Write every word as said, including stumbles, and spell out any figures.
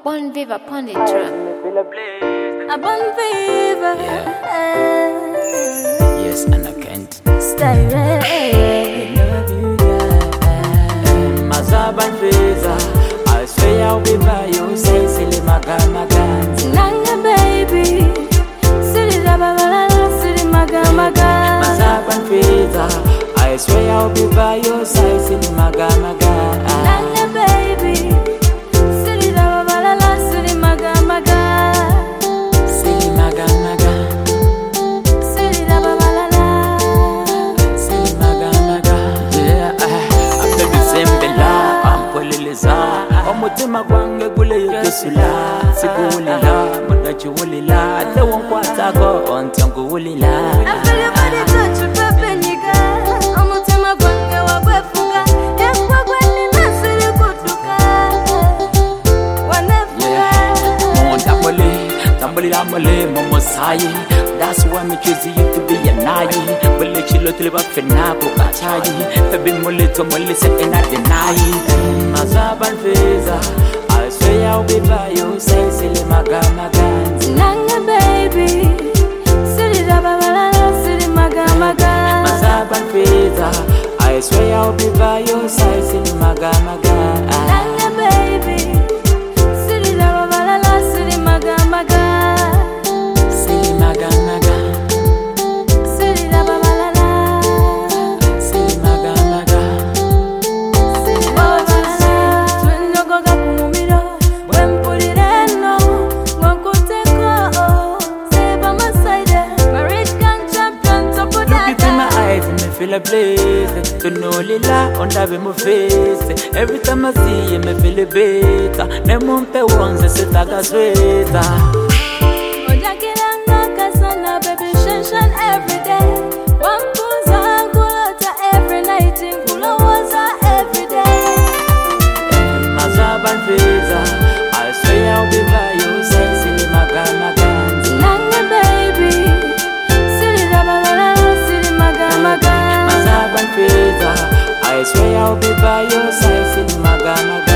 Bon Viva upon the track. A Bon Viva. Yes, and I can't Stay I love you, yeah. Mazaban Visa, I swear I'll be by you. Say silly maga maga. Nanga baby. Silly la ba ba la la, silly maga maga. Mazaban Visa, I swear I'll be by you. Say silly maga maga. Nanga baby. Silly la ba ba la la, silly maga maga. Silly maga maga. Silly la ba ba la la. Silly maga maga. Yeah, I'm baby sembela, I'm poliliza. Omutima gwange gule yesula, sigulila, mudachiwulila. Ate wonkwata go ontangulila. I feel your body touch you, baby nigga. Omutima gwange wagwefuka, yekwa gweni nasiri kutuka. Wanefuka. Tambole, tambole lamole, momosayi. That's why me choose you to be a nayi. Will let you look live up for now, kachayi. Baby mole to mole set and I deny. Mazaban Visa, I swear I'll be by you. Say silly maga maga. Nanga baby. Silly la ba ba la la, silly maga maga. Mazaban Visa, I swear I'll be by you. Say silly maga maga. Nanga baby. Silly la ba ba la la, silly maga maga. Silly maga maga. Silly la ba ba la la. Silly maga maga. Silly la ba ba la la. Twendogoga kumumiro, wempulireno, ngokuteko. Say by my side, my rich gang champion, top of Look into my that. eyes and me feel a blaze. To know lila under my face. Every time I see you, me feel a better. Ne mumpe once se taga sweta. Ojakilanga kasana, baby shenshan every day. Wambuza kulota every night, inkulowaza every day. Mazaban Visa, I swear I'll be by you. Say silly maga maga. Nanga baby, silly la ba la la, silly maga maga. Mazaban Visa, I swear I'll be by you. Say silly maga maga.